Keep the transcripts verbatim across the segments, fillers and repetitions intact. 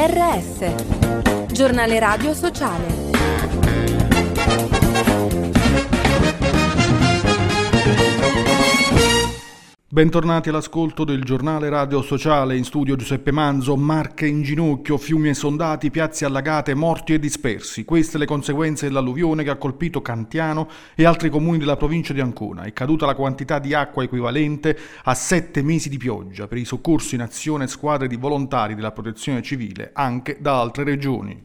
R S, giornale radio sociale. Bentornati all'ascolto del giornale radio sociale. In studio Giuseppe Manzo. Marche in ginocchio, fiumi esondati, piazze allagate, morti e dispersi. Queste le conseguenze dell'alluvione che ha colpito Cantiano e altri comuni della provincia di Ancona. È caduta la quantità di acqua equivalente a sette mesi di pioggia. Per i soccorsi in azione squadre di volontari della protezione civile anche da altre regioni.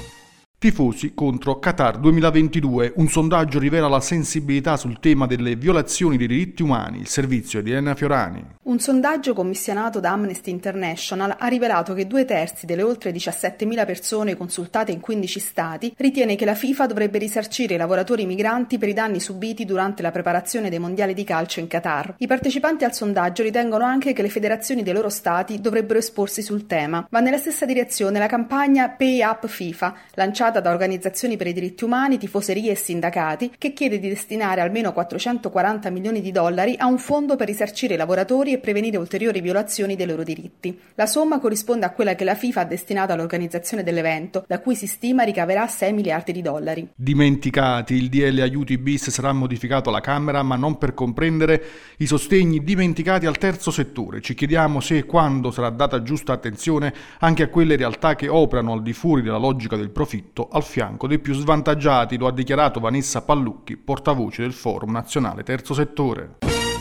Tifosi contro Qatar duemilaventidue. Un sondaggio rivela la sensibilità sul tema delle violazioni dei diritti umani. Il servizio di Elena Fiorani. Un sondaggio commissionato da Amnesty International ha rivelato che due terzi delle oltre diciassettemila persone consultate in quindici stati ritiene che la FIFA dovrebbe risarcire i lavoratori migranti per i danni subiti durante la preparazione dei mondiali di calcio in Qatar. I partecipanti al sondaggio ritengono anche che le federazioni dei loro stati dovrebbero esporsi sul tema. Va nella stessa direzione la campagna Pay Up FIFA, lanciata da organizzazioni per i diritti umani, tifoserie e sindacati, che chiede di destinare almeno quattrocentoquaranta milioni di dollari a un fondo per risarcire i lavoratori e prevenire ulteriori violazioni dei loro diritti. La somma corrisponde a quella che la FIFA ha destinato all'organizzazione dell'evento, da cui si stima ricaverà sei miliardi di dollari. Dimenticati, il D L aiuti bis sarà modificato alla Camera, ma non per comprendere i sostegni dimenticati al terzo settore. Ci chiediamo se e quando sarà data giusta attenzione anche a quelle realtà che operano al di fuori della logica del profitto, al fianco dei più svantaggiati, lo ha dichiarato Vanessa Pallucchi, portavoce del Forum Nazionale Terzo Settore.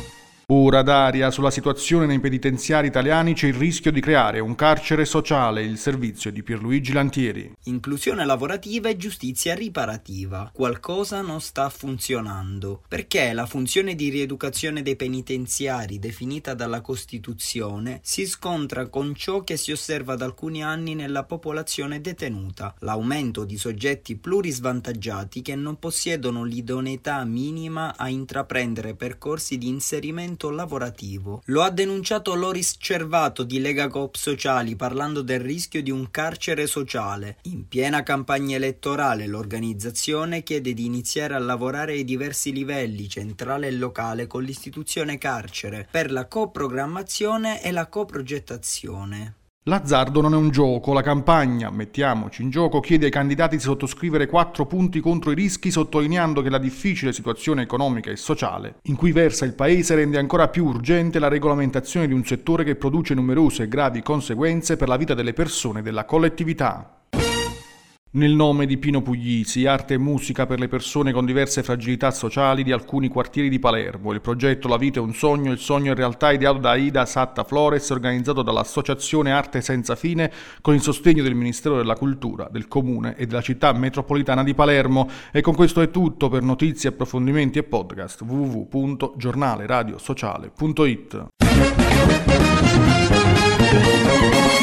Ora d'aria sulla situazione nei penitenziari italiani. C'è il rischio di creare un carcere sociale. Il servizio di Pierluigi Lantieri. Inclusione lavorativa e giustizia riparativa. Qualcosa non sta funzionando, perché la funzione di rieducazione dei penitenziari definita dalla Costituzione si scontra con ciò che si osserva da alcuni anni nella popolazione detenuta: l'aumento di soggetti plurisvantaggiati che non possiedono l'idoneità minima a intraprendere percorsi di inserimento lavorativo. Lo ha denunciato Loris Cervato di Lega Coop Sociali, parlando del rischio di un carcere sociale. In piena campagna elettorale l'organizzazione chiede di iniziare a lavorare ai diversi livelli, centrale e locale, con l'istituzione carcere, per la coprogrammazione e la coprogettazione. L'azzardo non è un gioco. La campagna Mettiamoci in gioco chiede ai candidati di sottoscrivere quattro punti contro i rischi, sottolineando che la difficile situazione economica e sociale in cui versa il paese rende ancora più urgente la regolamentazione di un settore che produce numerose e gravi conseguenze per la vita delle persone e della collettività. Nel nome di Pino Puglisi, arte e musica per le persone con diverse fragilità sociali di alcuni quartieri di Palermo. Il progetto La vita è un sogno, il sogno in realtà, ideato da Ida Satta Flores, organizzato dall'Associazione Arte Senza Fine con il sostegno del Ministero della Cultura, del Comune e della Città Metropolitana di Palermo. E con questo è tutto. Per notizie, approfondimenti e podcast w w w punto giornale radio sociale punto it.